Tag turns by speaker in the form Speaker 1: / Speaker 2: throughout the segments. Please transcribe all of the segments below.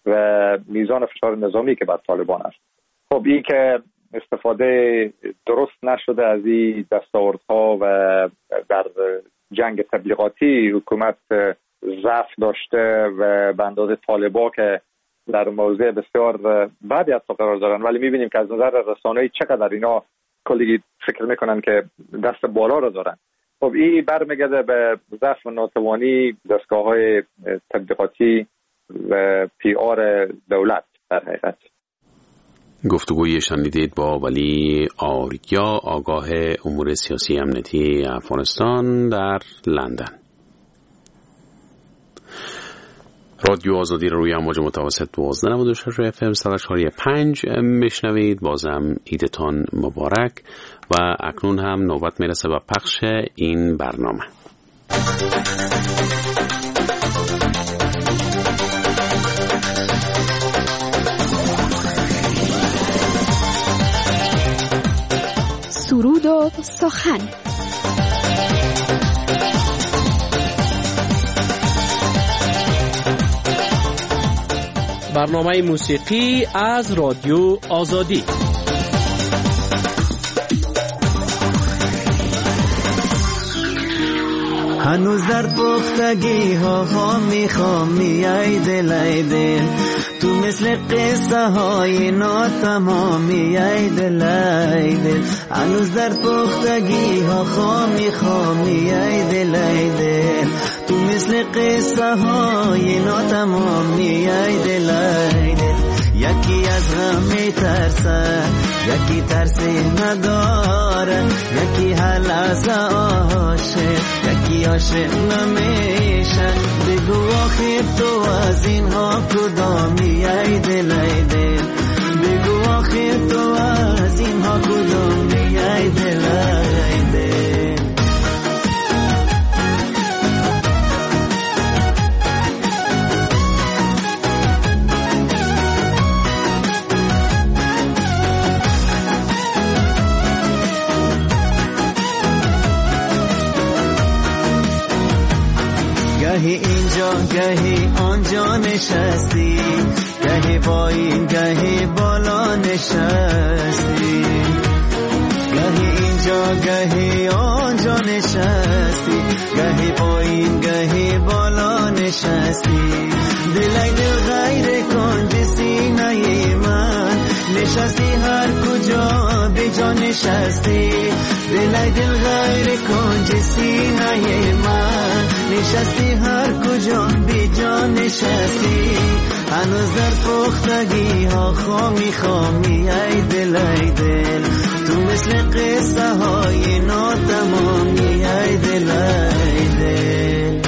Speaker 1: و میزان فشار نظامی که بر طالبان است. خب این که استفاده درست نشده از این دستاوردها و در جنگ تبلیغاتی حکومت ضعف داشته و به اندازه طالبا که در موضع بسیار بعدی حتی قرار دارن، ولی میبینیم که از نظر رسانه‌ای چقدر اینا کلی فکر میکنن که دست بالا رو دارن. خب این برمیگرده به ضعف و ناتوانی دستگاه‌های تبلیغاتی و پی آر دولت در حقیقت.
Speaker 2: گفتگوی شنیدید با ولی آریا، آگاه امور سیاسی امنیتی افغانستان در لندن. رادیو آزادی رو روی امواج متوسط 12.96 FM 104.5 میشنوید. بازم عیدتان مبارک و اکنون هم نوبت میرسه به پخش این برنامه.
Speaker 3: سرود و سخن.
Speaker 4: برنامه موسیقی از رادیو آزادی.
Speaker 5: هنوز در پختگی ها میخوام میای دل ای دل، تو مثل قصه های ناتمامی ای دل ای دل. هنوز در پختگی ها میخوام میای دل ای دل، تو مثل قصه های ناتمامی ای دل ای دل. یکی از غم میترسه، یکی ترسی نداره، یکی حل از عاشق، یکی عاشق نمیشه. بگو آخر تو از اینها کدامی ای دل ای دل، بگو آخر تو از اینها کدامی ای دل ای دل. گهی اینجا گهی آنجا نشستی، گهی پایین گهی بالا نشستی، گهی اینجا گهی آنجا نشستی، گهی پایین گهی بالا نشستی. دلای دل غیر کن سینه من، نشستی هر کجا به جا نشستی. دلای دل غیر کن سینه من، نشستی هر کجا به جا نشستی. هنوز در پختگی ها خامی ای دل ای دل، تو مثل قصه های ناتمامی ای دل ای دل.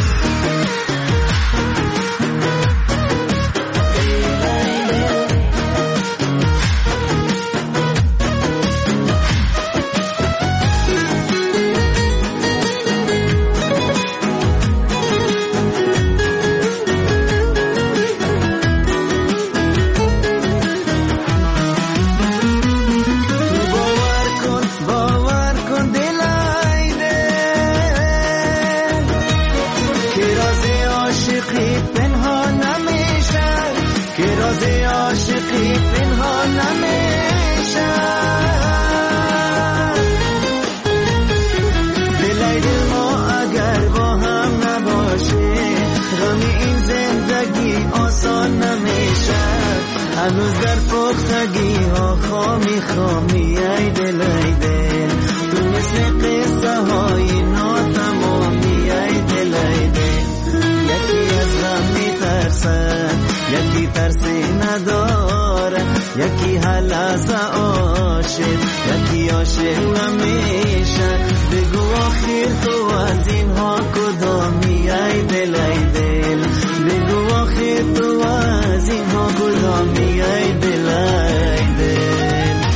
Speaker 5: هنوز در پختگی ها خامی ای دل ای دل، تو مثل قصه های ناتمامی ای دل ای دل. یکی از غم میترسه، یکی ترسی نداره، یکی حل از عاشق، یکی عاشق نمیشه. بگو آخر تو از اینها کدامی ای دل ای دل، بگو آخر تو از اینها کدامی ای دل ای دل.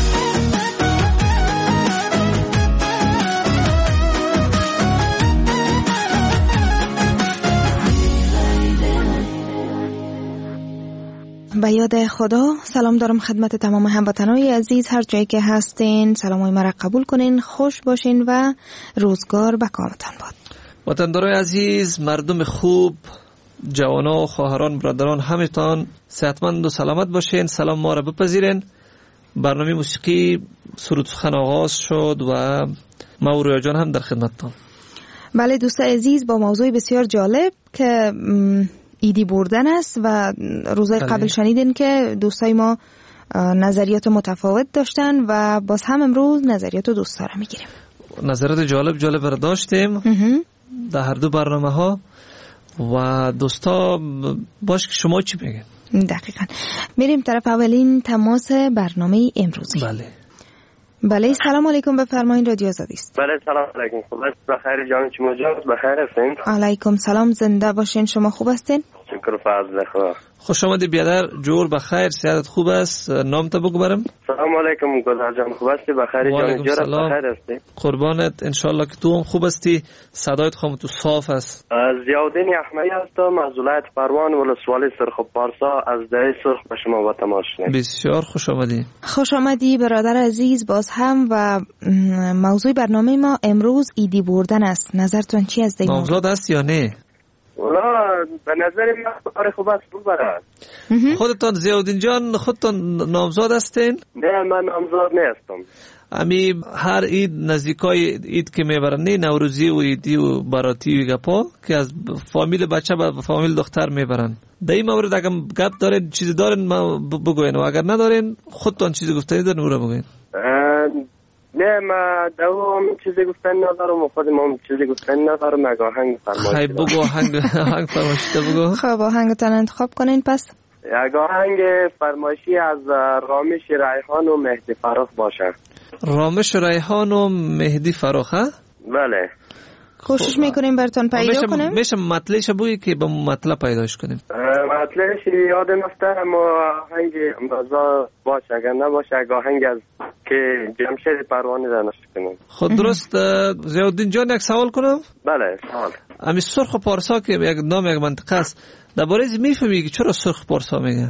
Speaker 3: به یاد خدا سلام دارم خدمت تمام هموطنای عزیز هر جایی که هستین. سلامای مرا قبول کنین، خوش باشین و روزگار به کامتان باد.
Speaker 4: وطندارای عزیز، مردم خوب،
Speaker 6: جوانا و خواهران برادران همتان صحتمند و سلامت باشین. سلام ما را بپذیرین. برنامه موسیقی سرود سخن آغاز شد و ما و رویا جان هم در خدمتتان.
Speaker 3: بله دوست عزیز، با موضوع بسیار جالب که ایدی بردن است و روزهای قبل شنیدین که دوستای ما نظریات متفاوت داشتن و باز هم امروز نظریات دوستا را میگیریم.
Speaker 6: نظریات جالب را داشتیم در هر دو برنامه ها و دوستا باش که شما چی بگین؟
Speaker 3: دقیقاً. میریم طرف اولین تماس برنامه امروزی. بله سلام علیکم، بفرمایید رادیو آزادی است.
Speaker 7: بله سلام علیکم. خوب است؟ بخیر جان، شما بخیر هستین؟
Speaker 3: علیکم سلام، زنده باشین. شما خوب هستین؟
Speaker 7: شکر و فضل خدا.
Speaker 6: خوش آمدی بیادر، جور بخیر، صحت خوب است؟ نام تا بگو برم.
Speaker 7: سلام علیکم گلزار جان، خوب هستی؟ بخیر جان، جور بخیر هستی؟
Speaker 6: قربانت، انشالله که تو هم خوب هستی. صدایت خام تو صاف است.
Speaker 7: ضیاءالدین احمدی هستم از ولایت پروان ولسوالی سرخ پارسا از دره سرخ به شما با تماس شدیم.
Speaker 6: بسیار خوش آمدی.
Speaker 3: خوش آمدی برادر عزیز باز هم. و موضوع برنامه ما امروز ایدی بردن است. نظرتون چی از دیگه؟
Speaker 6: نامزاد است یا نه؟
Speaker 7: والا به نظر من کار خوب است ببرد.
Speaker 6: خودتان ضیاءالدین جان خودتان نامزاد هستین؟
Speaker 7: نه من نامزاد نیستم.
Speaker 6: امی هر عید نزدیکای عید که میبرن، نوروزی و عیدی و باراتی و گپا که از فامیل بچه به فامیل دختر میبرن. در این مورد اگر گپ دارین چیزی دارین ما بگوین و اگر ندارین خودتان چیزی گفتنی دارین او را بگوین.
Speaker 7: نه ما دوام چیزی گفتن ندارم، خودم هم چیزی گفتن ندارم. اگه آهنگ فرمایش
Speaker 6: خیلی بگو، آهنگ فرمایشی بگو.
Speaker 3: خب آهنگتان انتخاب کنین پس.
Speaker 7: اگه آهنگ فرمایشی از رامش ریحان و مهدی فراخ باشه.
Speaker 6: رامش ریحان و مهدی فراخ ها؟
Speaker 7: بله.
Speaker 3: کوشش میکنیم براتون پیدا کنیم.
Speaker 6: میشه مطلعش بگویی که با مطلب پیداش کنیم.
Speaker 7: مطلعش یاد نفته اما آهنگ امروزا باشه، اگر نباشه اگه آهنگ از که جمشید پروانی را نشد کنیم.
Speaker 6: خود درست. ضیاءالدین جان یک سوال کنم؟
Speaker 7: بله سوال.
Speaker 6: امی سرخ پارسا که یک نام یک منطقه است، درباره از میفهمی که چرا سرخ پارسا میگه؟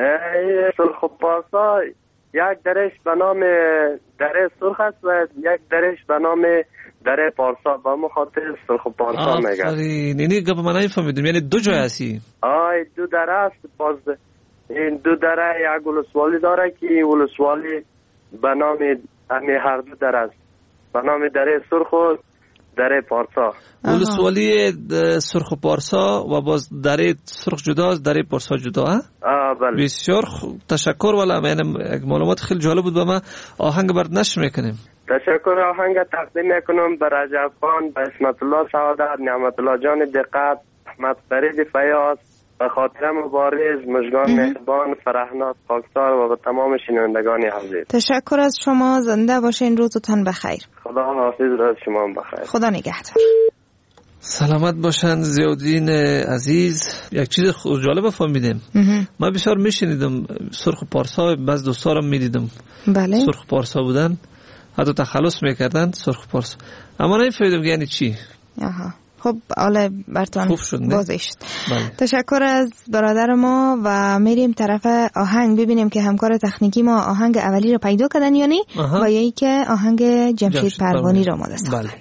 Speaker 7: سرخ پارسا یک درش به نام دره سرخ است و یک درش به نام دره پارسا، با مخاطر سرخ پارسا میگه.
Speaker 6: آفرین، اینی گپ من نمیفهمیدم. یعنی دو جای هستی؟
Speaker 7: دو دره است. باز این دو دره یک ولسوالی داره که ولسوالی به نام همی هر دو دره است، به نام دره سرخ و دره پارسا.
Speaker 6: ولسوالی سرخ و پارسا و باز دره سرخ جداست، دره پارسا جدا.
Speaker 7: بله.
Speaker 6: بسیار تشکر. والا من یک معلومات خیلی جالب بود. به ما آهنگ برات نشر میکنیم.
Speaker 7: تشکر. آهنگ تقدیم میکنم به رجب خان، به اسمت الله سعادت، نعمت الله جان دقت، احمد فرید فیاض، به خاطر مبارز، مژگان مهربان، فرهناز خاکسار و به تمام شنوندگان عزیز.
Speaker 3: تشکر از شما، زنده باشین، روزتان بخیر.
Speaker 7: خدا حافظ، روز شما بخیر.
Speaker 3: خدا نگهدار.
Speaker 6: سلامت باشند ضیاءالدین عزیز. یک چیز جالب فهمیدم. من بسیار میشنیدم سرخ پارسا، بعض دوستارم میدیدم.
Speaker 3: بله.
Speaker 6: سرخ پارسا بودن، حتی تخلص میکردن سرخ پارسا، اما نمیفهمیدم یعنی چی.
Speaker 3: خب حالا براتون واضح شد.
Speaker 6: بله.
Speaker 3: تشکر از برادر ما و میریم طرف آهنگ ببینیم که همکار تکنیکی ما آهنگ اولی رو پیدا کردن یا نی و یا ای که آهنگ جمشید پروانی رو آماده ساختن.
Speaker 6: بله.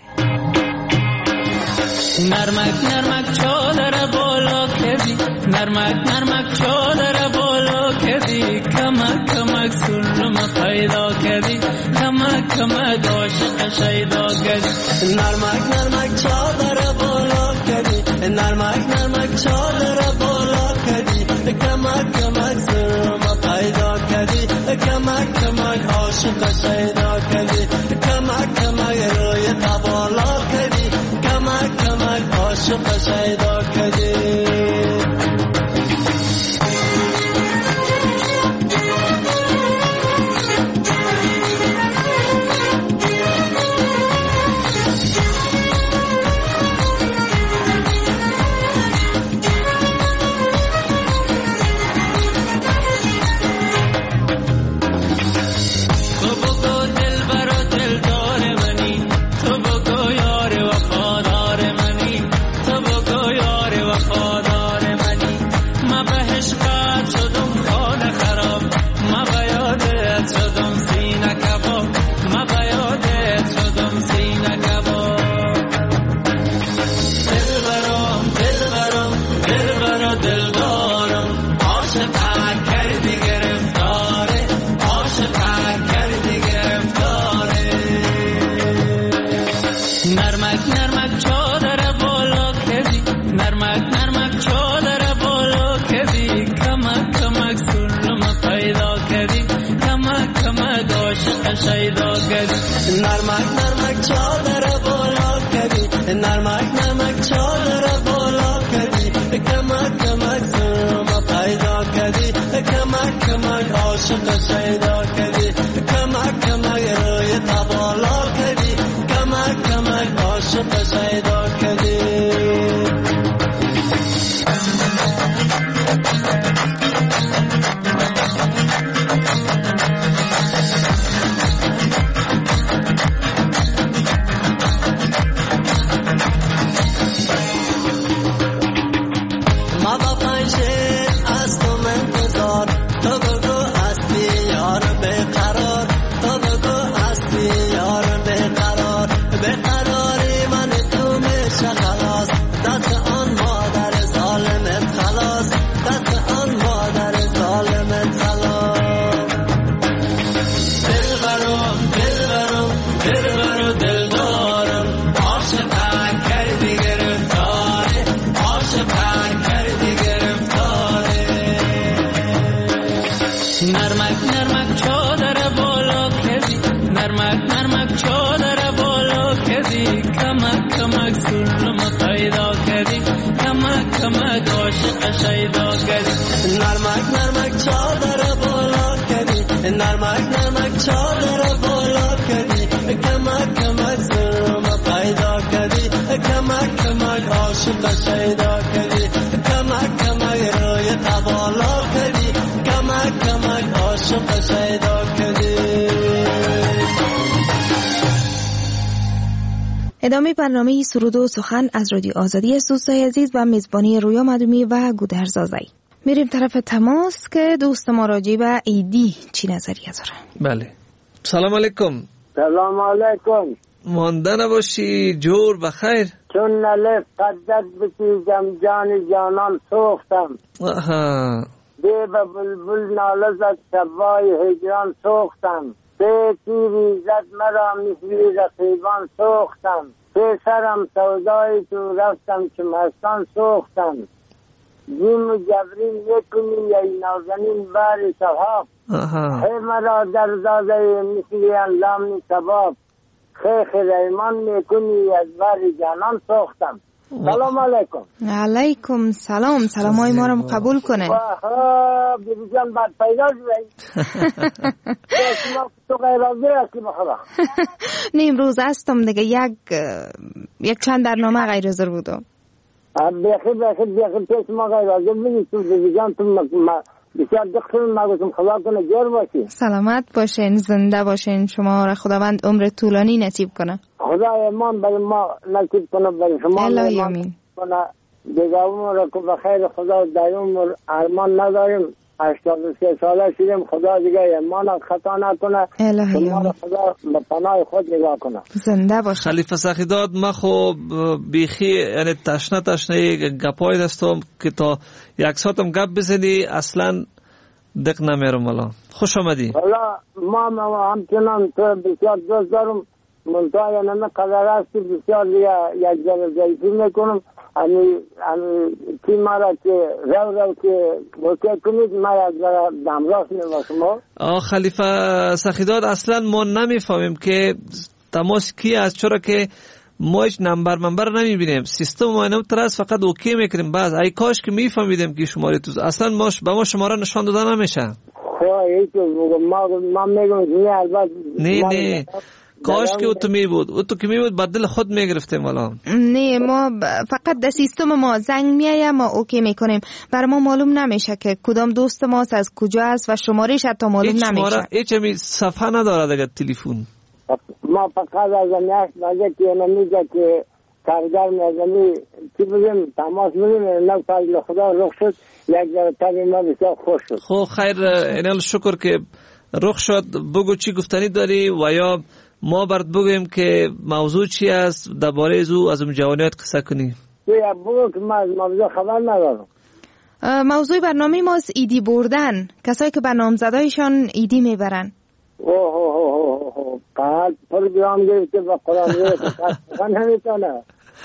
Speaker 8: نرمک نرمک چادر بالا کردی، نرمک نرمک چادر بالا کردی، کمک کمک سلم پیدا کردی، کمک کمک عاشق شیدا کردی.
Speaker 5: نرمک نرمک چادر بالا کردی، نرمک نرمک چادر بالا کردی، کمک کمک سلم پیدا کردی، کمک کمک عاشق شیدا کردی، کمک کمک روی بالا کردی، کمک کمک عاشق شیدا کردی.
Speaker 8: تو بگو یار وفادار منی، تو بگو یار
Speaker 5: عاشق شیدا کردی کمک کمک روی تبالا کردی کمک کمک عاشق شیدا کردی نرمک چادر بالا کردی کمک کمک سرم پیدا کردی کمک کمک عاشق شیدا کردی کمک کمک روی تبالا کردی کمک کمک عاشق شیدا کردی.
Speaker 3: ادامه برنامه سرود و سخن از رادیو آزادی است دوستای عزیز و میزبانی رویا مدومی و گودرز آزایی. میریم طرف تماس که دوست ما راجع به عیدی چی نظریه داره.
Speaker 6: بله سلام علیکم.
Speaker 9: سلام علیکم.
Speaker 6: مانده نباشی جور بخیر.
Speaker 9: چون نلف قدت بسیجم جان جانان سوختم به بلبل ناله زد شبای هجران سوختم به تیری زد مرا مثلی رقیبان سوختم به سرم سودای تو رفتم که مستان سوختم جیم و جبرین یکنی یای نازنین بار صحاب خیر مرا در داده مثلی انلام کباب خیخ ریمان میکنی از بار جانان سوختم. سلام علیکم.
Speaker 3: علیکم سلام. سلام های ما رو قبول کنه.
Speaker 9: بیبی جان بعد پیدا شدی تو غیر راضی هستی بخدا
Speaker 3: نه امروز هستم دیگه یک چند برنامه غیر حاضر بودم.
Speaker 9: بخیر پیش ما غیر حاضر بودی تو بیبی جان تو بسیار دخترم ما گفتم خدا کنه جور باشی.
Speaker 3: سلامت باشین زنده باشین شما را خداوند عمر طولانی نصیب کنه.
Speaker 9: خدا ایمان برای ما نصیب کنه برای شما
Speaker 3: الهی آمین.
Speaker 9: دیگه عمر را که بخیر خدا دایم ارمان نداریم 83 ساله شدیم خدا دیگه ایمان خطا نکنه شما را خدا به پناه خود نگاه کنه.
Speaker 3: زنده باش.
Speaker 6: خلیفه سخیداد ما خب بیخی یعنی تشنه گپای دستم که تا یک ساعتم گپ بزنی اصلا دق نمیرم. الان خوش آمدی.
Speaker 9: والا ما همچنان تو بسیار دوست دارم منطقه نمه قدر هستی بسیار دیگه یک ذره ضعیفی میکنم تیم را که رو که بوکه کنید ما یک ذره دمراست میباشم.
Speaker 6: خلیفه سخیداد اصلا ما نمیفهمیم که تماس کی است چرا که ما هیچ نمبر نمیبینیم سیستم ما اینم ترس فقط اوکی میکنیم بعض ای کاش که میفهمیدیم که شماره تو اصلا ما به ما شماره نشان داده نمیشه.
Speaker 9: ما میگم
Speaker 6: نه کاش که او تو که می بود بدل خود میگرفتیم الان.
Speaker 3: نه ما فقط در سیستم ما زنگ میایه ما اوکی میکنیم برای ما معلوم نمیشه که کدام دوست ماست از کجا است و شمارهش حتی معلوم نمیشه.
Speaker 6: هیچ می صفحه نداره دیگه تلفن.
Speaker 9: ما فقط از نش ماجه که نمیگه که کارگر میزنی چی بگیم تماس بگیم نه فضل خدا رخ شد یک جرتابی ما بسیار خوش شد.
Speaker 6: خب خیر اینال شکر که رخ شد. بگو چی گفتنی داری و یا ما برد بگویم که موضوع چی است درباره از اون جوانیت قصه کنی.
Speaker 9: بگو که ما از موضوع خبر ندارم.
Speaker 3: موضوع برنامه ما از ایدی بردن کسایی که به نامزدایشان ایدی میبرن.
Speaker 9: قد پروگرام گرفته و قرآن گرفته نمیتونه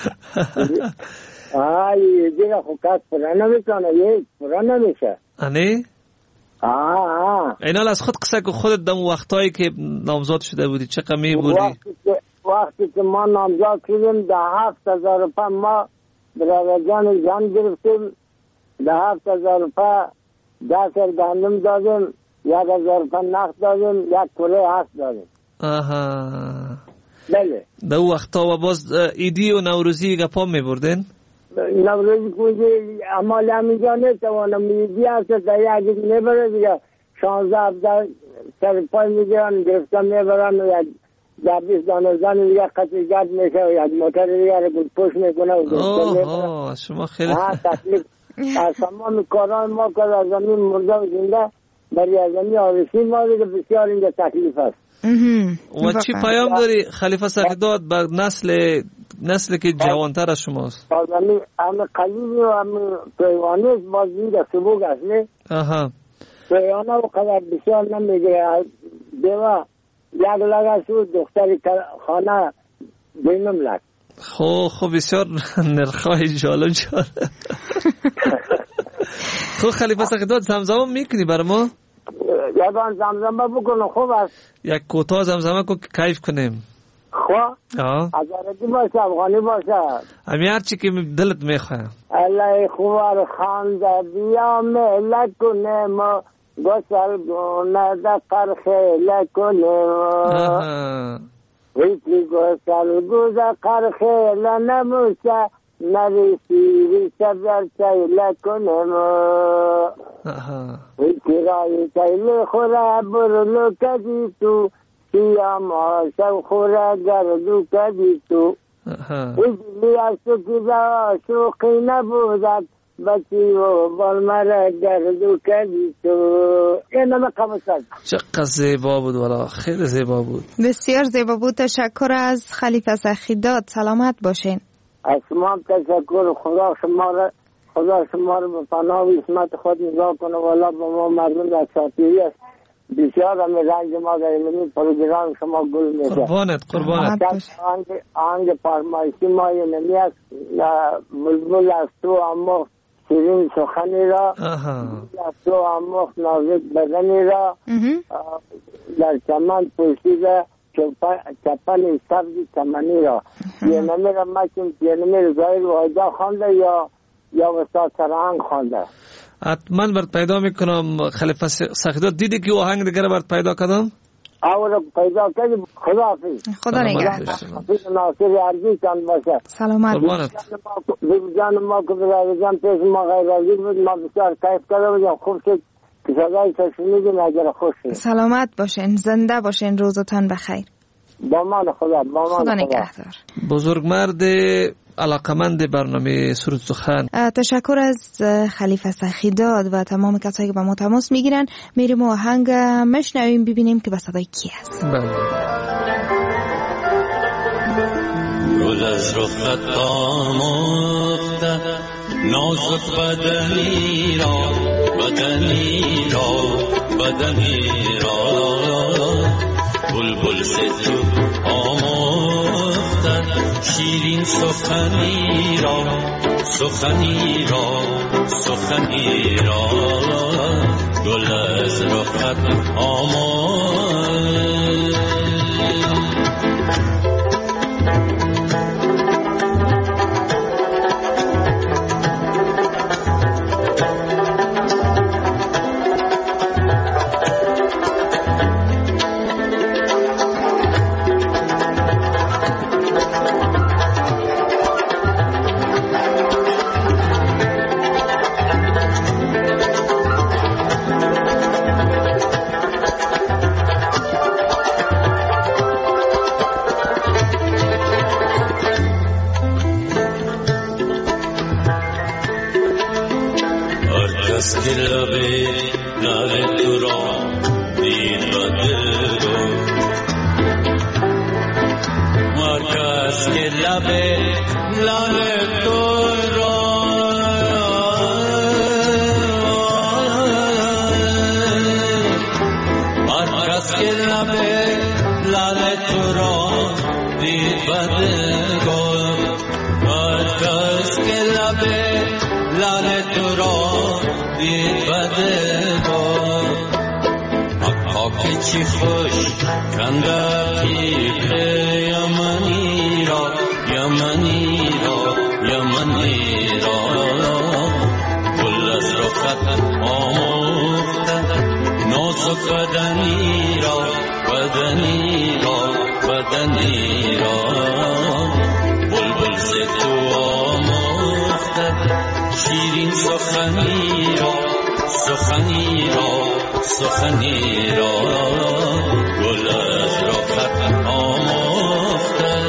Speaker 9: دیگه خوکت پرا نمیتونه یک پرا نمیشه.
Speaker 6: آنه؟ اینال از خود قصه که خودت دم وقتایی که نامزاد شده بودی چقدر می بودی؟
Speaker 9: وقتی که ما نامزاد شدیم 7,000 روپیه ما برای جان گرفتیم 7,000 روپیه 10 گندم دادیم 1000 نقد دادیم، 1 کره هست دادیم.
Speaker 6: آها
Speaker 9: بله.
Speaker 6: در وقتا و باز ایدی و نوروزی گپا می بردین؟
Speaker 9: نوروزی کوزی عمال همینجا نتوانم ایدی هست در یکی نبره دیگه 16-17 سر پای میگیرن گرفتم میبرن و 10-20 دانه زن دیگه قطعیت میشه و یک موتر دیگه رو پوش میکنه و گرفتم میبرن.
Speaker 6: شما خیلی
Speaker 9: تکلیف از تمام کاران ما که از زمین مرده و زنده برای از زمین آرسی ما دیگه بسیار اینجا تکلیف است.
Speaker 6: و چی پیام داری خلیفه سخیداد بر نسل که جوانتر از شماست؟
Speaker 9: همه قلیبی و همه پیوانی است باز اینجا سبوک است نه؟
Speaker 6: آها
Speaker 9: پیوانه و قدر بسیار نمیگه دیوه یک لگه شد دختری خانه بینم لگ.
Speaker 6: خب بسیار نرخای جالب. خب خلیفه سخیداد زمزمه میکنی بر ما؟
Speaker 9: یادان زمزمه بکنم خوب است.
Speaker 6: یک کوتاه زمزمه که کیف کنیم.
Speaker 9: خواه؟ ازارتی باشه افغانی باشه
Speaker 6: همی هرچی که دلت میخواه.
Speaker 9: الهی خوار خانده بیا مهلک کنیم گسل گونه دقر خیلک کنیم ویتی گسل گوزه قر خیل نموشه نریسی ریشه بر چیلک کنیم ویتی رای چیل خوره برلو کدی تو سیام آشو خوره گردو کدی تو ویتی از تو که شوقی نبودد بچی و بالمره گردو کدی تو این همه قمصد.
Speaker 6: چقدر زیبا بود والا خیلی زیبا بود.
Speaker 3: بسیار زیبا بود. تشکر از خلیفه سخیداد. سلامت باشین.
Speaker 9: از شما تشکر. خدا شما رو به پناه و اسمت خود نگاه کنه والا با ما مردم در شاطیری است. بسیار همه رنج ما در این پروگرام شما گل میشه.
Speaker 6: قربانت
Speaker 9: آنگ فرمایشی ما یه نمی است بلبل از تو اما شیرین سخنی را از تو اما نازک بدنی را در چمن پوشیده چپن سبزی چمنی را یه نمی را مکن یه نمی را ظاهر و آجا خانده یا وسط سرهنگ خانده.
Speaker 6: حتما برد پیدا میکنم. خلیفه سخیداد دیدی که آهنگ دیگر برد پیدا کردم؟
Speaker 9: آورا پیدا کردی. خداحافظ.
Speaker 3: خدا نگهدار.
Speaker 9: ناصر عرضی چند باشه.
Speaker 3: سلامت
Speaker 9: جان ما که برای پیش ما غیر عزیز بود ما بسیار کیف کرده بودیم. خوب شد که صدای تشنیدیم اگر خوش شد.
Speaker 3: سلامت باشین زنده باشین روزتان بخیر.
Speaker 9: با من خدا
Speaker 3: نگهدار.
Speaker 6: بزرگمرد علاقمند برنامه سرود سخن.
Speaker 3: تشکر از خلیفه سخیداد و تمام کسایی که با ما تماس میگیرن. میریم آهنگ مشنویم ببینیم که به صدای کی هست.
Speaker 8: گل از رخت آموخته نازک بدنی را بلبل ستو آموختن شیرین سخنی را گل از رخت آموخت. چی خوش کنده تیغ یمنی را گل از رخت آموخته نازک بدنی را بدنی را بدنی را بلبل ز تو آموخته شیرین سخنی را سخنی را سخنی را گل از را خط آموخته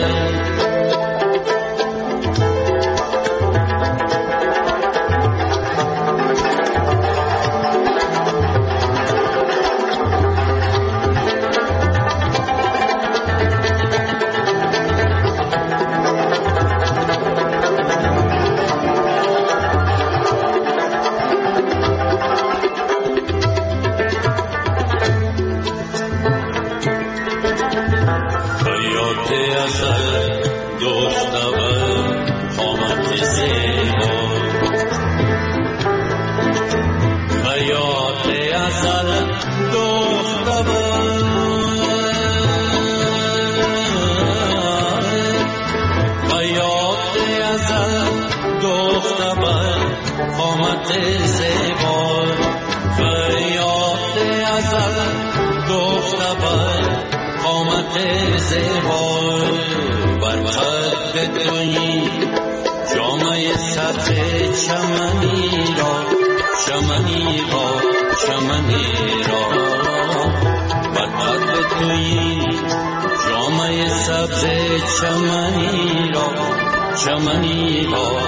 Speaker 8: چمنی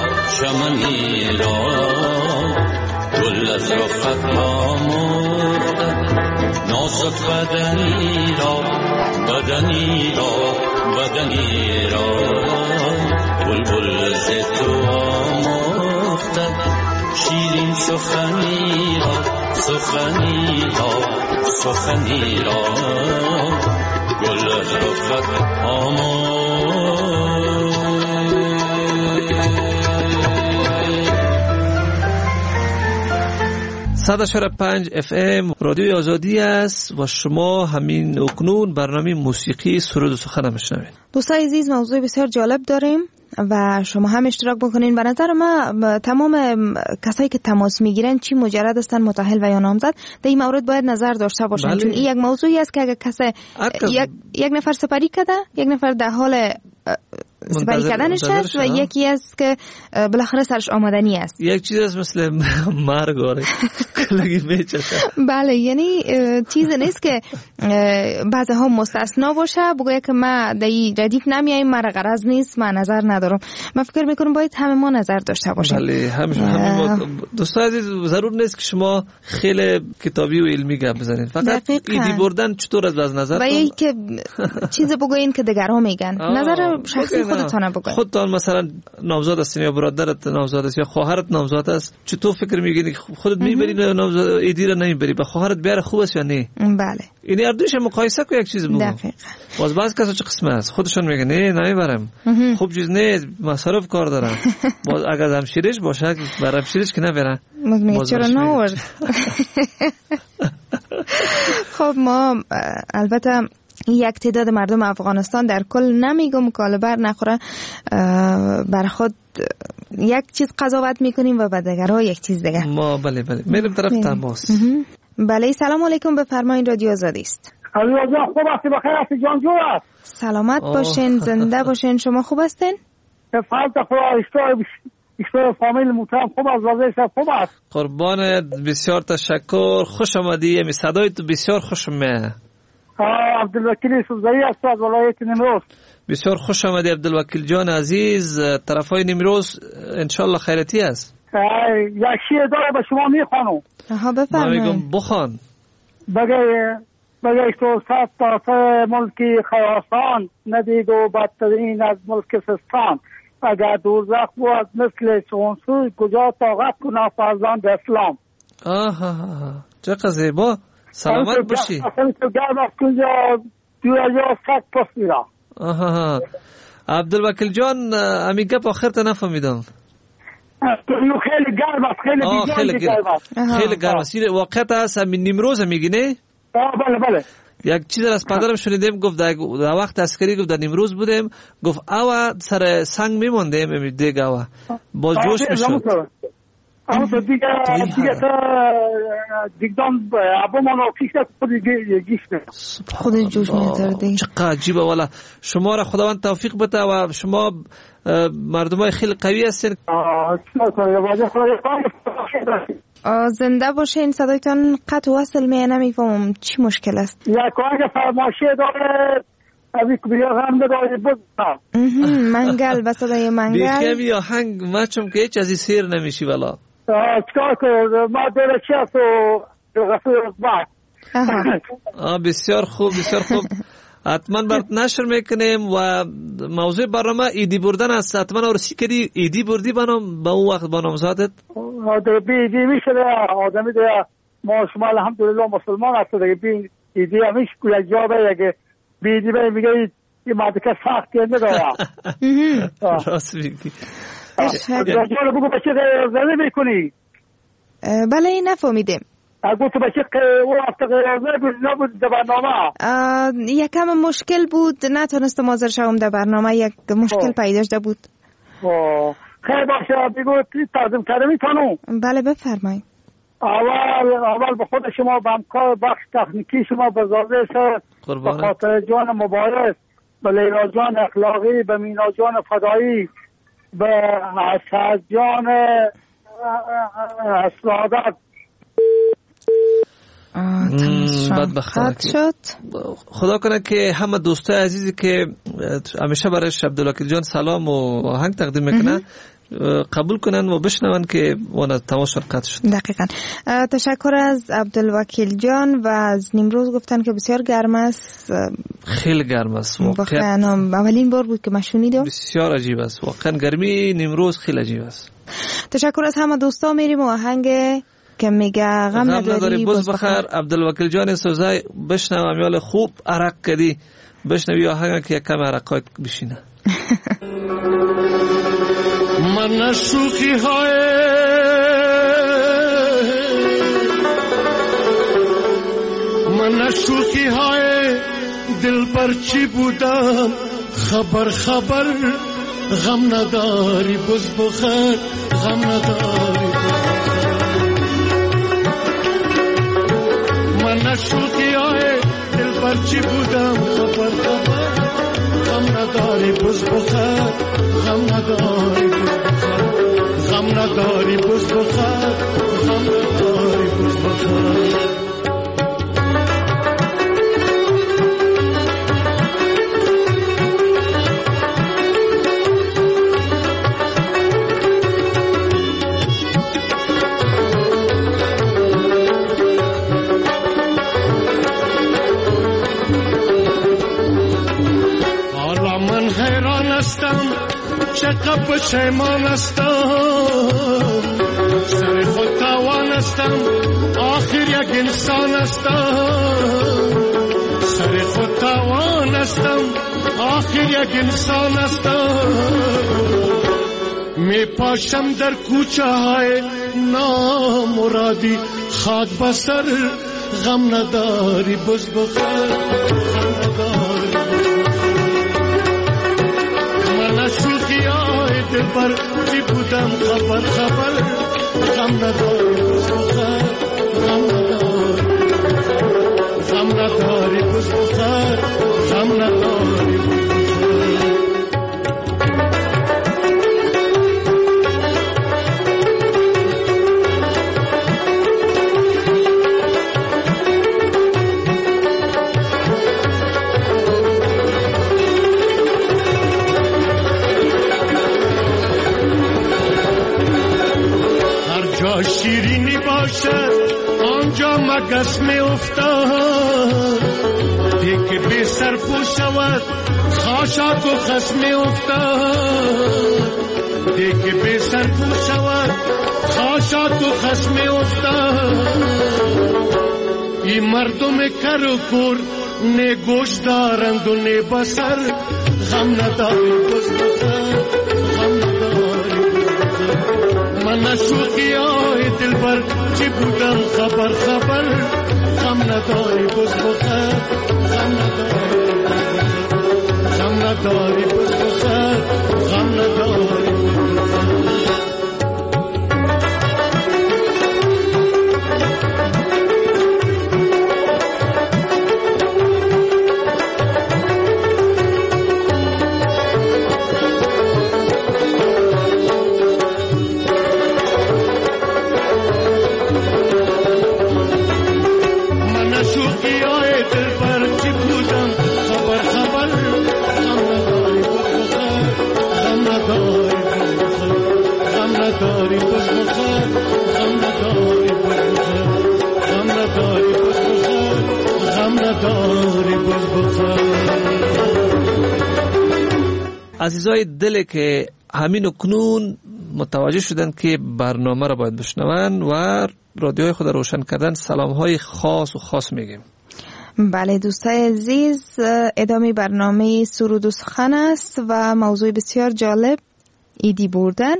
Speaker 8: را گل از رخت آموخته نازک بدنی را بدنی را بدنی را بلبل ز تو آموخته شیرین سخنی را سخنی را سخنی را گل از رخت آموخته
Speaker 6: 100.5 FM رادیوی آزادی است و شما همین اکنون برنامه موسیقی سرود و سخن میشنوید.
Speaker 3: دوستان عزیز موضوع بسیار جالب داریم و شما هم اشتراک بکنین. به نظر ما تمام کسایی که تماس میگیرن چی مجرد هستن متأهل و یا نامزد در این مورد باید نظر داشته باشن. بله. چون این یک موضوعی است که اگر کسی یک نفر سپری کرده یک نفر در حال سپری کردنش است و یکی است که بالاخره سرش آمدنی است. یک
Speaker 6: چیز است مثل مرگ آره کلگی میچشه.
Speaker 3: بله یعنی چیز نیست که بعضی ها مستثنا باشه بگویه که ما در این ردیف نمیاییم مرا غرض نیست من نظر ندارم. من فکر میکنم باید همه ما نظر داشته باشیم.
Speaker 6: بله همین دوستان عزیز ضرور نیست که شما خیلی کتابی و علمی گپ بزنید فقط ایدی بردن چطور از نظر
Speaker 3: و یکی که چیز بگوین که دیگرها میگن نظر شخصی خودتان بگوین.
Speaker 6: خودتان مثلا نامزد هستین یا برادرت نامزد است یا خواهرت نامزد است چطور فکر میگیری خودت میبری نامزد ایدی را نمیبری به خواهرت بیاره خوب است یا نه؟
Speaker 3: بله
Speaker 6: یعنی هر دوش مقایسه کو یک چیز بگو.
Speaker 3: دقیقاً
Speaker 6: باز بعض کسا چه قسمه است خودشون میگن نه نمیبرم خوب چیز نه مصرف کار دارم باز اگر همشیرش باشه برای همشیرش که نبره
Speaker 3: میگه چرا نورد. خب ما البته یک تعداد مردم افغانستان در کل نمیگم کالبر نخوره بر خود یک چیز قضاوت میکنیم و به دیگرها یک چیز دیگه.
Speaker 6: ما بله میریم طرف تماس.
Speaker 3: بله سلام علیکم بفرمایید رادیو آزادی است.
Speaker 10: علی جان خوب هستی بخیر هستی جان جو است.
Speaker 3: سلامت باشین زنده باشین شما خوب هستین؟
Speaker 10: فالت خدا اشتای فامیل محترم خوب از وضعیت خوب است.
Speaker 6: قربانت بسیار تشکر خوش آمدی می صدای تو بسیار خوشم میاد.
Speaker 10: عبدالوکیل سوزایی است از ولایت نیمروز.
Speaker 6: بسیار خوش آمدی عبدالوکیل جان عزیز طرفای نیمروز انشالله خیرتی است.
Speaker 10: یک شعر داره به شما میخوانم.
Speaker 3: بفرمایید.
Speaker 6: میگم بخوان.
Speaker 10: بگه تو صد تا ملکی خراسان ندید و بدترین از ملک سیستان اگر دوزخ بود مثل چونسوی کجا طاقت کنه فرزند اسلام.
Speaker 6: چقدر زیبا سلامت باشی.
Speaker 10: گرم از کنجا دویا سک پس میرا.
Speaker 6: عبدالوکیل جان امی گپ آخر تا نفهمیدم.
Speaker 10: خیلی گرم است
Speaker 6: خیلی گرم است واقعیت هست همین نیمروز میگی نه؟
Speaker 10: بله
Speaker 6: یک چیز از پدرم شنیدم گفت در وقت عسکری گفت در نیمروز بودیم گفت اوا سر سنگ میموندیم دیگه اوا باز جوش میشد
Speaker 10: اما تو دیگه دیگدان ابو منافیش خود گیشته
Speaker 3: خود جوش میتره دیگه.
Speaker 6: چقدر عجیبه والا. شما را خداوند توفیق بده و شما مردمای خیلی قوی هستین.
Speaker 3: زنده باشین. صدایتان قطع وصل نمیفهمم چی مشکل است.
Speaker 10: یک آهنگ فرمایشی داره ابی کبیر هم داره بود.
Speaker 3: منگل بس صدای منگل.
Speaker 6: بیخیم یا آهنگ ما چون که هیچ ازی سیر نمیشی والا.
Speaker 10: چکار کنم ما داره چی است و غفور بعد.
Speaker 6: بسیار خوب بسیار خوب. حتما برات نشر میکنیم و موضوع برنامه ایدی بردن است. حتما ارسی کردی ایدی بردی بنام با اون وقت با نامزادت؟
Speaker 10: ایدی میشه آدمی ده ما شما الحمدلله مسلمان هست دیگه ایدی همیش یک جا به بیدی به میگه این مادکه سخت کنده دارم.
Speaker 6: راست میگی.
Speaker 10: جانو بگو بچه غیرازده میکنی؟
Speaker 3: بله این نفهمیدیم.
Speaker 10: اگه تو بچه او هفته غیرازده نبود در برنامه؟
Speaker 3: یکم مشکل بود نتونستم حاضر شوم در برنامه. یک مشکل پیدا شده بود.
Speaker 10: خیلی باشه بگو تقدیم کرده میتونم؟
Speaker 3: بله بفرمایید.
Speaker 10: اول به خود شما به همکار بخش تکنیکی شما بزرده شد به خاطر جان مبارک، به لیلا جان اخلاقی، به مینا جان فدایی، به اسد جان اسلادت.
Speaker 3: خط شد.
Speaker 6: خدا کنه که همه دوستای عزیزی که همیشه برایش عبدالوکیل جان سلام و آهنگ تقدیم میکنن قبول کنن و بشنون که وانا تماشا قطع شد.
Speaker 3: دقیقاً. تشکر از عبدالوکیل جان و از نیمروز گفتن که بسیار گرم است.
Speaker 6: خیلی گرم است
Speaker 3: واقعا. اولین بار بود که من شنیدم.
Speaker 6: بسیار عجیب است واقعا. گرمی نیمروز خیلی عجیب است.
Speaker 3: تشکر از همه دوستا. میریم و آهنگ که میگه غم نداری
Speaker 6: بز بخیر عبدالوکیل جان سوزای بشنو. امیال خوب عرق کردی بشنوی آهنگ که کم عرقای بشینه.
Speaker 11: من شوخی های دل پر چی بودم خبر غم نداری بز بخیر غم نداری. من شوخی های دل پر چی بودم خبر غم نداری بز بخیر غم نداری غم نداری بز بخیر غم نداری بز بخیر. چقدر پشیمان هستم سر خود تاوان هستم آخر یک انسان هستم سر خود تاوان هستم آخر یک انسان هستم. می پاشم در کوچه های نامرادی خاک بسر غم نداری بز بخیر غم نداری. دل پر چی بودم خبر غم نداری بز بخیر غم نداری غم نداری بز بخیر غم نداری بز بخیر. شیرینی باشد آنجا مگس می افتاد دیگه بی سر پو شود خاشاک و خس می افتاد دیگه بی سر پو شود خاشاک و خس می افتاد. این مردم کر و کور نه گوش دارند و نه بسر غم نداری بز بخیر غم نداری. من شوخی های دل بر چی بودم خبر غم نداری بز بخیر غم نداری غم نداری بز بخیر غم نداری. گیاه دل پر چی بودم خبر خبر غم نداری بخیر غم نداری بخیر غم نداری بخیر غم نداری بخیر غم نداری بخیر غم نداری بخیر.
Speaker 6: عزیزای دل که همین کنون متوجه شدن که برنامه را باید بشنون و رادیوی خود روشن کردن، سلام‌های خاص میگیم.
Speaker 3: بله دوستای عزیز، ادامه برنامه سرود و سخن است و موضوع بسیار جالب ایدی بردن.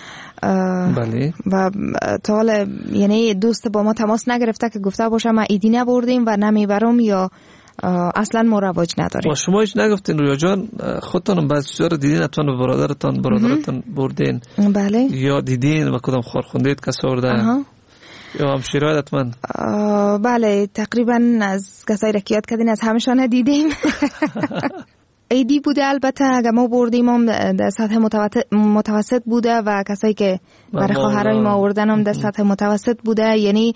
Speaker 6: بله.
Speaker 3: و تا حالا یعنی دوست با ما تماس نگرفته که گفته باشه ما ایدی نبردیم و نمیبرم یا اصلا ما رواج نداریم.
Speaker 6: و شما هیچ نگفتین رویا جان؟ خودتون بعضی چیزا رو دیدین؟ حتما برادرتان بردین؟
Speaker 3: بله.
Speaker 6: یا دیدین و کدام خورخوندید کس آورده؟ یا همشیرهای حتما؟
Speaker 3: بله تقریبا از کسایی را که یاد کردین از همشان دیدیم. ایدی بوده، البته اگر ما بردیم هم در سطح متوسط بوده و کسایی که برای خواهرای ما آوردن هم در سطح متوسط بوده. یعنی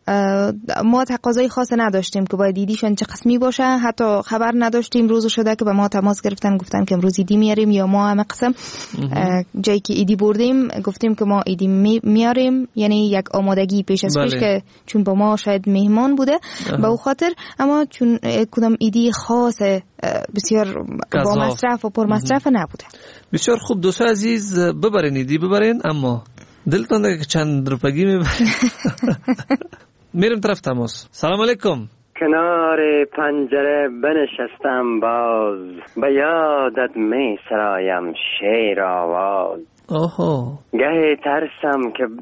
Speaker 3: ما تقاضای خاص نداشتیم که باید ایدیشون چه قسمی باشه، حتی خبر نداشتیم. روز شده که به ما تماس گرفتن گفتن که امروز ایدی میاریم یا ما همه قسم جایی که ایدی بردیم گفتیم که ما ایدی میاریم، یعنی یک آمادگی پیش از پیش که چون با ما شاید مهمان بوده به او خاطر. اما چون کدام ایدی خاص بسیار با مصرف و پر مصرف نبوده.
Speaker 6: بسیار خوب دوستان عزیز، ببرین ایدی ببرین، اما دلتان دیگه که چند روپگی میبرین. میرم طرف تماس. سلام علیکم.
Speaker 7: کنار پنجره بنشستم باز، به یادت می سرایم شیر آواز.
Speaker 6: اوهو.
Speaker 7: گهی ترسم که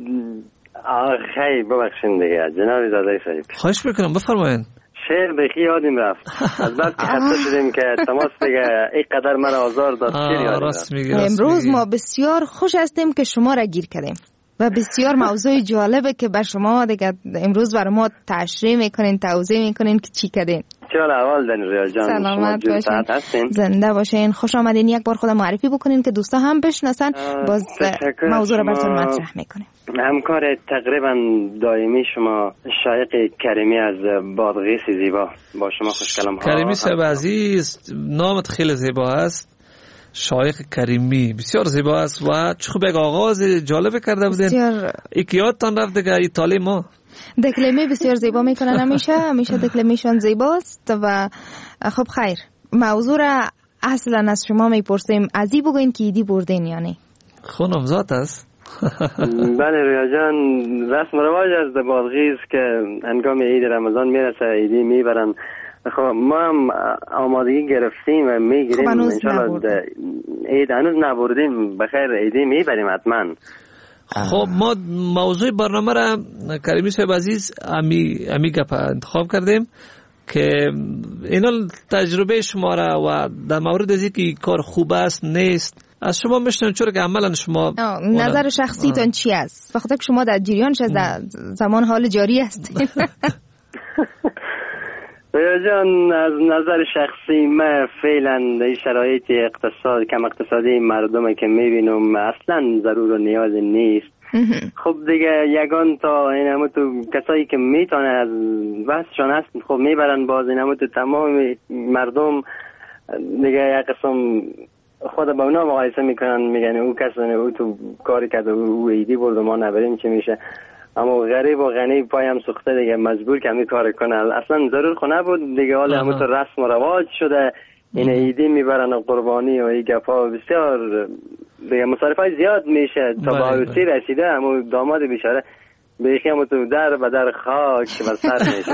Speaker 7: خیلی ببخشین دیگه جناب زاده صاحب.
Speaker 6: خواهش میکنم بفرمایین.
Speaker 7: شعر بخی یادیم رفت از بعد که خسته شدیم که تماس دیگه اینقدر من آزار داد.
Speaker 3: امروز ما بسیار خوش هستیم که شما را گیر کردیم و بسیار موضوع جالبه که بر شما دیگه امروز برای ما تشریح میکنین، توضیح میکنین که چی کردین.
Speaker 7: چرا احوال دن ریا جان؟
Speaker 3: سلامت باشین، زنده باشین، خوش آمدین. یک بار خود معرفی بکنین که دوستا هم بشناسن، باز موضوع رو براتون مطرح میکنیم.
Speaker 7: همکار تقریبا دائمی شما شایق کریمی از بادغیس زیبا، با شما خوشکلام ها.
Speaker 6: کریمی صاحب عزیز، نامت خیلی زیبا است. شایق کریمی بسیار زیبا است و چه خوب یک آغاز جالب کرده بودین. ایک یادتان رفت دیگه ایتالی ما
Speaker 3: دکلمه بسیار زیبا میکنن، همیشه دکلمیشان زیباست. و خب خیر، موضوع را اصلا از شما میپرسیم، از ای بگوین که ایدی بردین یا نه؟
Speaker 6: خونم ذات است.
Speaker 7: بله ریا جان، رسم و رواج از بادغیس که هنگام عید رمضان میرسه ایدی میبرن. خب ما هم آمادگی گرفتیم و میگیریم. انشالله عید هنوز نبردیم، بخیر عیدی میبریم حتما.
Speaker 6: خب ما موضوع برنامه را کریمی صاحب عزیز امی گپ انتخاب کردیم که اینا تجربه شما را و در مورد از اینکه کار خوب است نیست از شما میشنویم، چون که عملا شما
Speaker 3: نظر شخصیتون چی است؟ بخاطر که شما در جریانش از زمان حال جاری هستین.
Speaker 7: جان از نظر شخصی من فعلا این شرایط کم اقتصادی مردم که میبینم اصلا ضرور و نیاز نیست. خب دیگه یگان تا این همه تو کسایی که میتونه از واسشان هست خب میبرن، باز این همه تو تمام مردم دیگه یک قسم خود با اونا مقایسه میکنن، میگن او کسانه او تو کاری کرده او ایدی برد و ما نبریم چی میشه. اما غریب و غنی پایم سوخته دیگه مجبور که همی کار کنه، اصلا ضرور خونه بود دیگه. حالا همه تو رسم و رواج شده، این ایدی میبرن و قربانی و این گپا بسیار دیگه مصارفای زیاد میشه تا با عروسی رسیده. همون داماد بیچاره بیخی همون تو در به در خاک و سر میشه.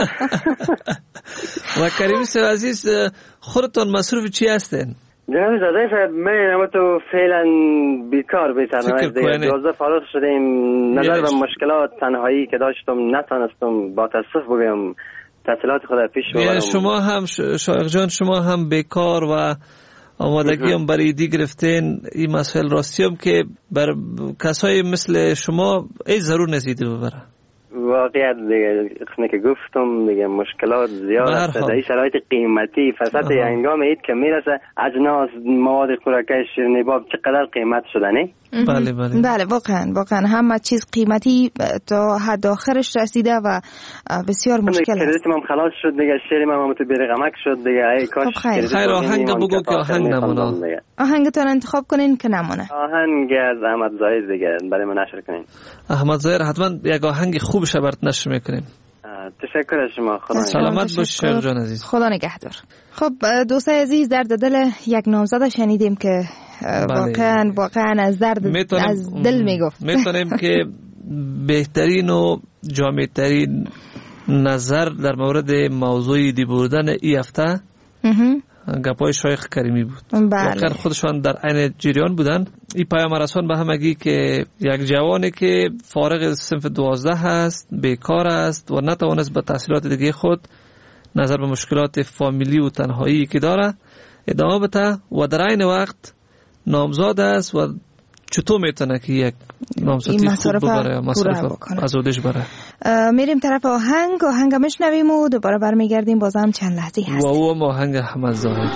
Speaker 6: و کریمی صاحب عزیز خودتون مصروف چی هستین؟
Speaker 7: جناب زاده صاحب من همون تو فعلا بیکار بیتنم دیگه 12 فارغ شدیم. نظر به مشکلات تنهایی که داشتم نتونستم با تاسف بگم تحصیلات خود پیش ببرم.
Speaker 6: شما هم شایق جان شما هم بیکار و آمادگی هم برای ایدی گرفتین. این مسئله راستی هم که بر کسای مثل شما ای ضرور نیست ایدی ببره.
Speaker 7: واقعیت دیگه قسمی که گفتم دیگه مشکلات زیاد است در این شرایط قیمتی فساد هنگام عید که میرسه اجناس مواد خوراکی شیرینی باب چقدر قیمت شده نه؟
Speaker 3: بله واقعا همه چیز قیمتی تا حد آخرش رسیده و بسیار مشکل است.
Speaker 7: کردیتم هم خلاص شد دیگه، شیریم هم تو برقمک شد دیگه. ای کاش
Speaker 6: خیر آهنگ بگو که آهنگ نمونه.
Speaker 3: آهنگتون انتخاب کنین که نمونه.
Speaker 7: آهنگ از احمد ظاهر دیگه برای من نشر کنین.
Speaker 6: احمد ظاهر حتما یک آهنگ خوب برات نشر میکنیم.
Speaker 7: تشکر از شما. خدا
Speaker 6: سلامت باش شیخ جان عزیز.
Speaker 3: خدا نگهدار. خب دوستای عزیز، درد دل یک نامزد شنیدیم که واقعا از درد از دل میگفت.
Speaker 6: میتونیم که بهترین و جامع‌ترین نظر در مورد موضوع دی بردن ای هفته گپای شیخ کریمی بود. واقعا خودشان در عین جریان بودن. این پیام رسان به همگی که یک جوانی که فارغ صنف 12 هست، بیکار است و نتوانست به تحصیلات دیگه خود نظر به مشکلات فامیلی و تنهایی که داره ادامه بده و در عین وقت نامزاد است و چطور میتونه که یک نامزدی خوب ببره، مصرف ازودش بره.
Speaker 3: میریم طرف آهنگ میشنویم و دوباره برمیگردیم بازم چند لحظه هست.
Speaker 6: و او آهنگ احمد ظاهر.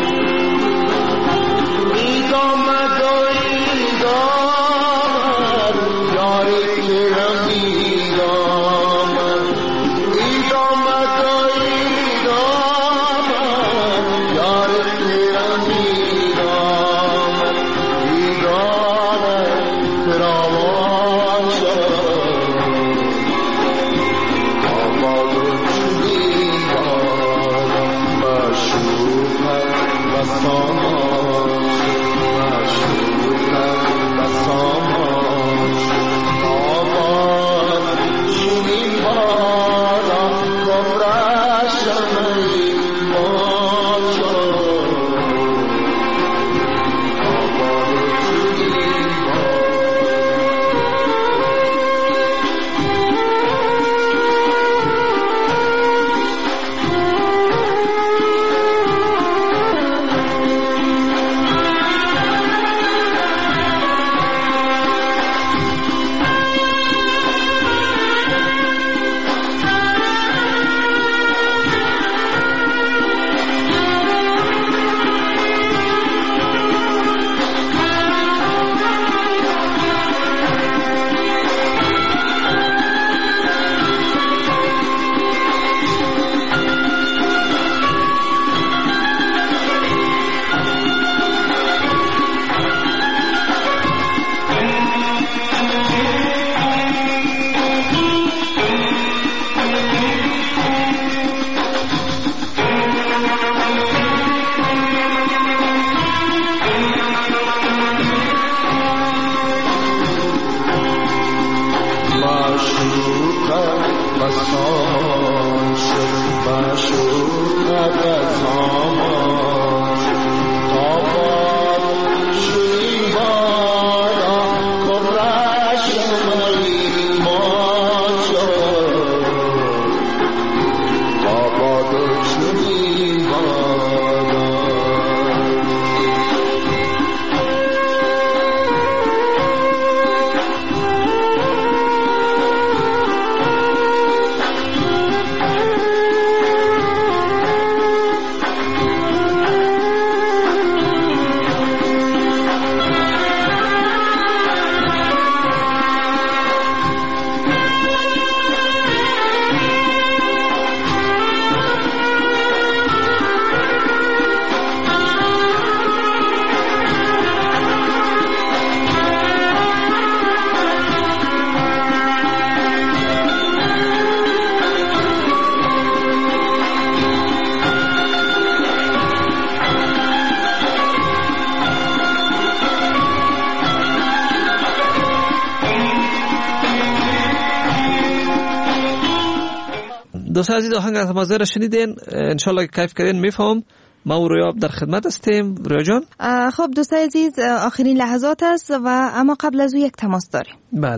Speaker 6: دوستان عزیز، آهنگ از مازر شنیدین، انشالله کیف کردین. میفهم ما و رویاب در خدمت هستیم. رویا جان.
Speaker 3: خب دوستان عزیز، آخرین لحظات است و اما قبل از او یک تماس داریم.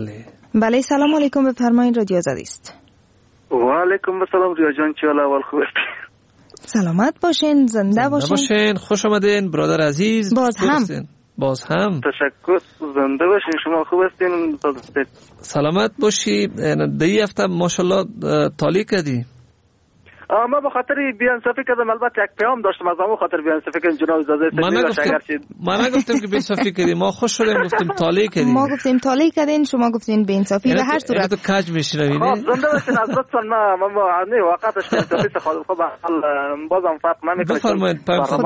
Speaker 3: بله سلام علیکم، بفرمایید. رادیو آزادی است.
Speaker 12: و علیکم السلام. رویا جان چه احوال؟ خوب است؟
Speaker 3: سلامت باشین، زنده باشین.
Speaker 6: خوش آمدین برادر عزیز.
Speaker 3: باز هم
Speaker 6: باز هم
Speaker 12: تشکر. زنده باشین. شما خوب هستین؟
Speaker 6: سلامت باشی. دی هفته ماشاءالله تالی کردی؟
Speaker 12: ما به خاطر بی‌انصافی کردم. البته یک پیام داشتم از همون خاطر بی‌انصافی کردم جناب اجازه
Speaker 6: من نگفتم که بی‌انصافی کردی. ما خوش شدیم گفتیم تالی کردی.
Speaker 3: ما گفتیم تالی کردین، شما گفتین بی‌انصافی. به هر صورت
Speaker 6: تو کج میشنوی نه؟
Speaker 12: زنده باشین. از لطفاً ما نه وقتش بی‌انصافی خب بازم فرق نمیکنه.
Speaker 6: بفرمایید.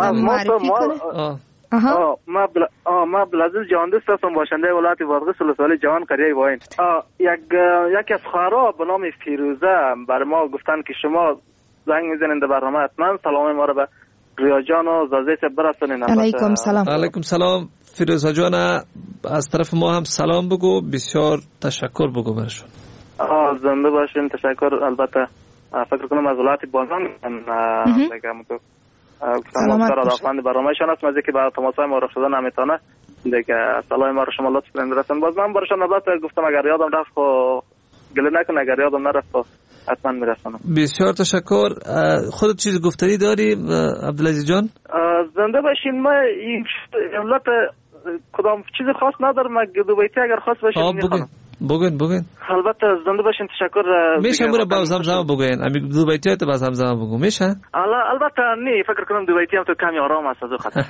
Speaker 12: ما بلازل جهاندست هستم، باشنده ولایت وادغ سلسله جهان قریه واین. یکی از خواهرها به نام فیروزه بر ما گفتن که شما زنگ میزنین در برنامه، حتما سلام ما رو به ریا جان و زازه برسونین.
Speaker 3: علیکم سلام.
Speaker 6: علیکم سلام فیروزه جان، از طرف ما هم سلام بگو، بسیار تشکر بگو برشون.
Speaker 12: زنده باشین. تشکر. البته فکر کنم از ولایت بازان بگم تو گفتم داخل برنامه‌شان است، مزه که برای تماسای ما رخ شدن نمیتونه دیگه. سلام ما رو شما لطف کنید برسون. باز من برشون البته گفتم اگر یادم رفت گله نکن، اگر یادم نرفت حتما میرسونم.
Speaker 6: بسیار تشکر. خودت چیز گفتنی داری عبدالعزیز جان؟
Speaker 12: زنده باشین. ما این املت کدام چیز خاص ندارم. دوبیتی اگر خاص باشه میخوام
Speaker 6: بگوین.
Speaker 12: البته زنده باشین. تشکر.
Speaker 6: میشه مورا با زمزمه بگوین. امی دوبیتی تو با زمزمه بگو میشه؟
Speaker 12: البته نه، فکر کنم دوبیتی هم تو کمی آرام است از او خاطر.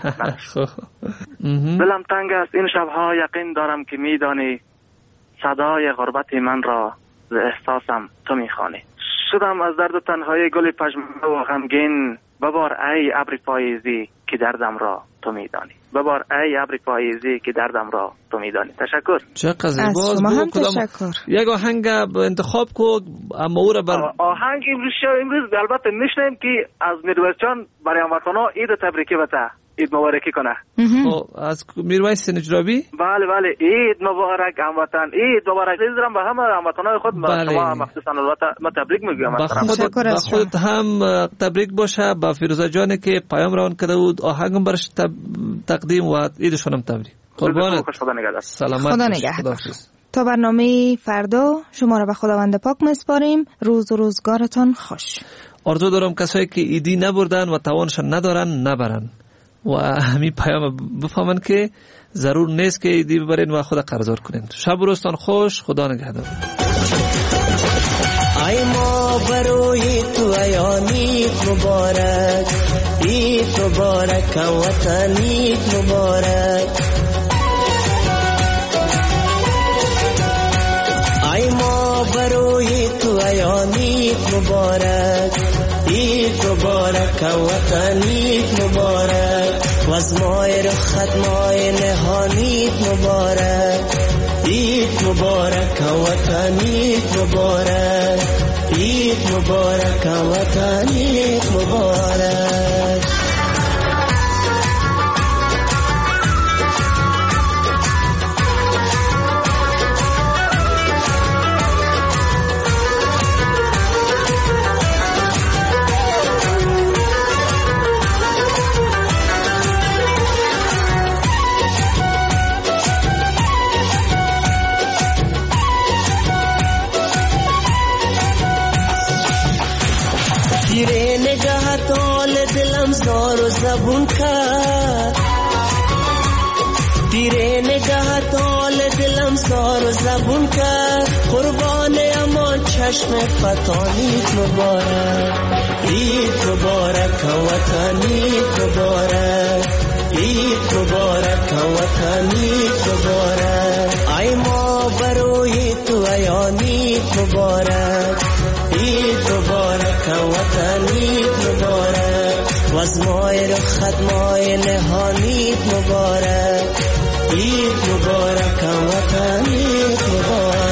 Speaker 12: دلم تنگ است این شبها، یقین دارم که میدانی صدای غربت من را ز احساسم تو میخوانی. شدم از درد و تنهایی گل پژمرده و غمگین، ببار ای ابر پاییزی که دردم را تو میدانی. ببار ای ابر پاییزی که دردم را تو میدانی. تشکر.
Speaker 6: چقدر زیبا.
Speaker 3: از شما هم تشکر.
Speaker 6: یک آهنگ انتخاب کو اما او را بر
Speaker 12: آهنگ امروز البته میشنیم که از میرویس جان برای هموطنان عید تبریکی بده، عید مبارکی کنه.
Speaker 6: از میرویس نجرابی؟
Speaker 12: بله عید مبارک هموطن، عید مبارک. عزیزم به همه هموطنان خود شما مخصوصا البته ما تبریک میگم.
Speaker 6: با خودت هم تبریک باشه. با فیروزه جان که پیام روان کرده بود آهنگم برش تقدیم و عیدشون هم تبریک. قربانت. سلامت.
Speaker 3: خدا نگهدار. تا برنامه فردا شما را به خداوند پاک میسپاریم. روز و روزگارتان خوش.
Speaker 6: آرزو دارم کسایی که ایدی نبردن و توانشان ندارن نبرن و همین پیام بفهمن که ضرور نیست که ایدی ببرین و خود قرضدار کنین. شب و روزتان خوش. خدا نگهدار.
Speaker 5: ای ما بروی تو ایانیت مبارک، عید مبارک وطنیت مبارک. ای ما بروی تو ایانیت مبارک، عید مبارک وطنیت مبارک. و از مای رخت مای نهانیت مبارک، عید مبارک وطنیت مبارک. عید مبارک وطنیت مبارک. تیره نگاهت حال دلم زار و زبون کرد، تیره نگاهت حال دلم زار و زبون کرد. قربان امان چشم فتانیت مبارک، عید مبارک وطنیت مبارک. عید مبارک وطنیت مبارک. ای ما بروی تو ایانیت مبارک، عید مبارک وطنیت مبارک. و از مای رخت مای نهانیت مبارک، عید مبارک وطنیت مبارک.